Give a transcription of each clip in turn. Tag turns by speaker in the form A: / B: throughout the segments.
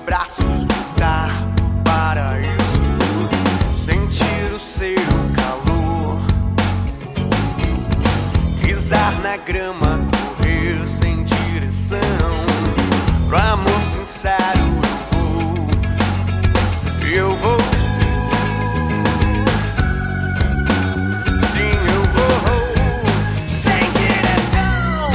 A: braços voltar pro paraíso, sentir o seu calor, pisar na grama, correr sem direção. Pro amor sincero eu vou. Sim, eu vou sem direção,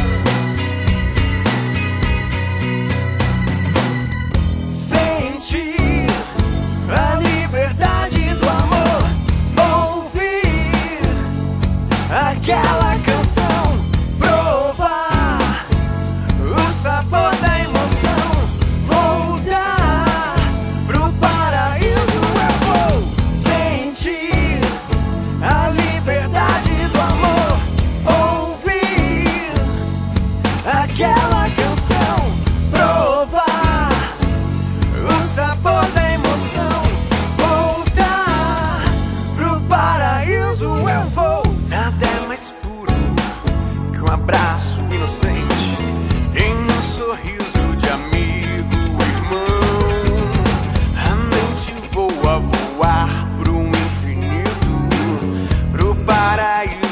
A: sentir a liberdade do amor, ouvir aquela canção, provar o sabor da emoção, voltar pro paraíso. Eu vou sentir a liberdade do amor, ouvir aquela canção, provar o sabor da emoção, voltar pro paraíso. Eu vou. Nada é mais puro que um abraço inocente em um sorriso de amigo, irmão. A mente voa, voar pro infinito, pro paraíso.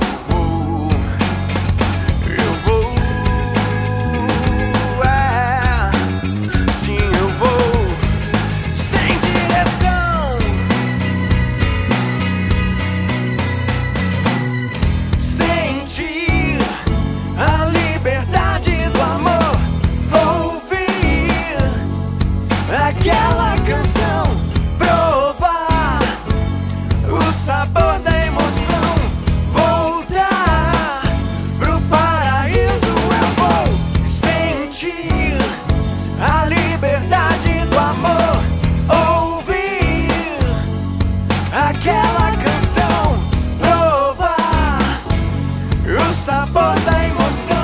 A: Eu vou, sim, eu vou sem direção, sentir a liberdade do amor, ouvir aquela canção, provar o sabor da emoção, voltar pro paraíso. Eu vou sentir a liberdade do amor, ouvir aquela canção, provar o sabor da emoção.